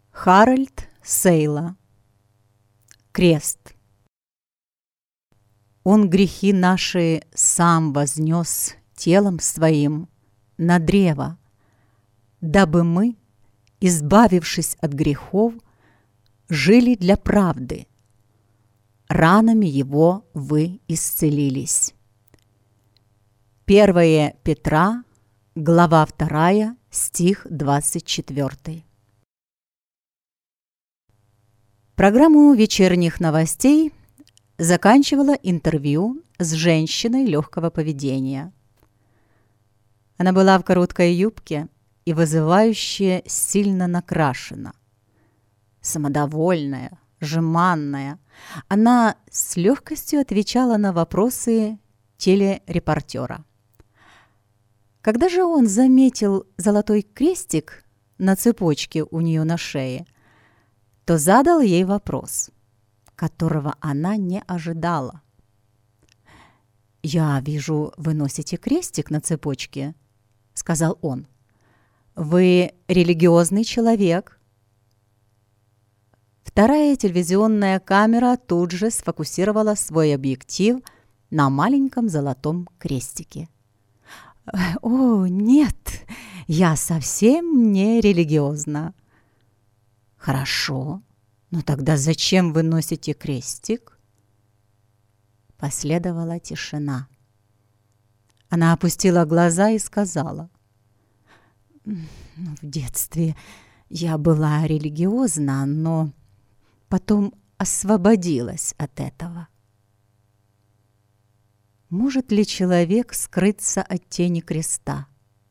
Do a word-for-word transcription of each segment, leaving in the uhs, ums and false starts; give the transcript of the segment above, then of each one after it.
Харальд Сейла. Крест. Он грехи наши сам вознес телом своим на древо, дабы мы, избавившись от грехов, жили для правды. Ранами его вы исцелились. Первое Петра, глава вторая, стих двадцать четвёртый. Программу вечерних новостей заканчивала интервью с женщиной легкого поведения. Она была в короткой юбке и вызывающе сильно накрашена. Самодовольная, жеманная, она с легкостью отвечала на вопросы телерепортера. Когда же он заметил золотой крестик на цепочке у нее на шее, то задал ей вопрос, которого она не ожидала. «Я вижу, вы носите крестик на цепочке», — сказал он. «Вы религиозный человек». Вторая телевизионная камера тут же сфокусировала свой объектив на маленьком золотом крестике. «О, нет, я совсем не религиозна». «Хорошо, но тогда зачем вы носите крестик?» Последовала тишина. Она опустила глаза и сказала: «В детстве я была религиозна, но потом освободилась от этого». Может ли человек скрыться от тени креста?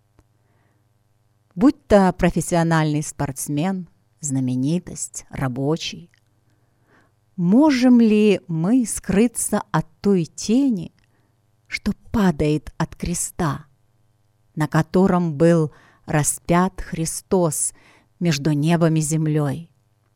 Будь то профессиональный спортсмен, знаменитость, рабочий. Можем ли мы скрыться от той тени, что падает от креста, на котором был распят Христос между небом и землей?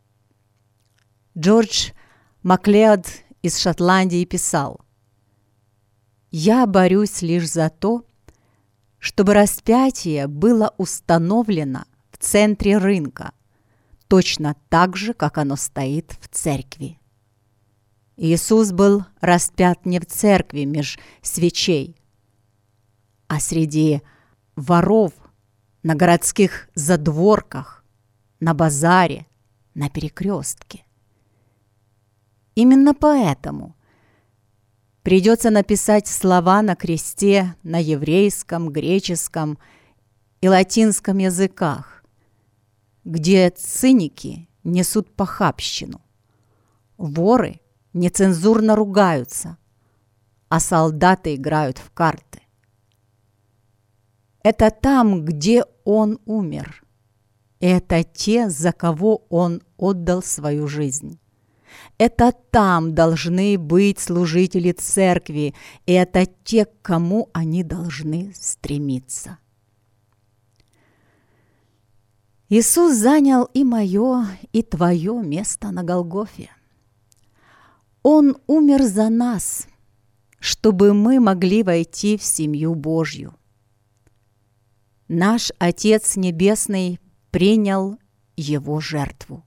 Джордж Маклеод из Шотландии писал: «Я борюсь лишь за то, чтобы распятие было установлено в центре рынка, точно так же, как оно стоит в церкви». Иисус был распят не в церкви меж свечей, а среди воров, на городских задворках, на базаре, на перекрестке. Именно поэтому придется написать слова на кресте на еврейском, греческом и латинском языках, где циники несут похабщину, воры нецензурно ругаются, а солдаты играют в карты. Это там, где он умер. Это те, за кого он отдал свою жизнь. Это там должны быть служители церкви, и это те, к кому они должны стремиться. Иисус занял и мое, и твое место на Голгофе. Он умер за нас, чтобы мы могли войти в семью Божью. Наш Отец Небесный принял Его жертву.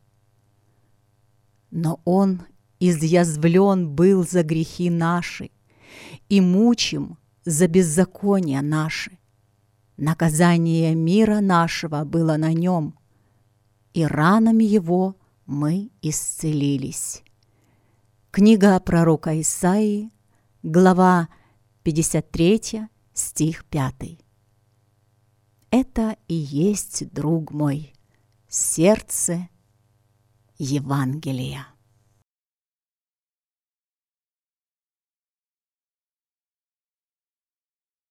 Но Он изъязвлен был за грехи наши и мучим за беззакония наши. Наказание мира нашего было на Нем, и ранами Его мы исцелились. Книга пророка Исаии, глава пятьдесят третья, стих пятый. Это и есть, друг мой, сердце Евангелия.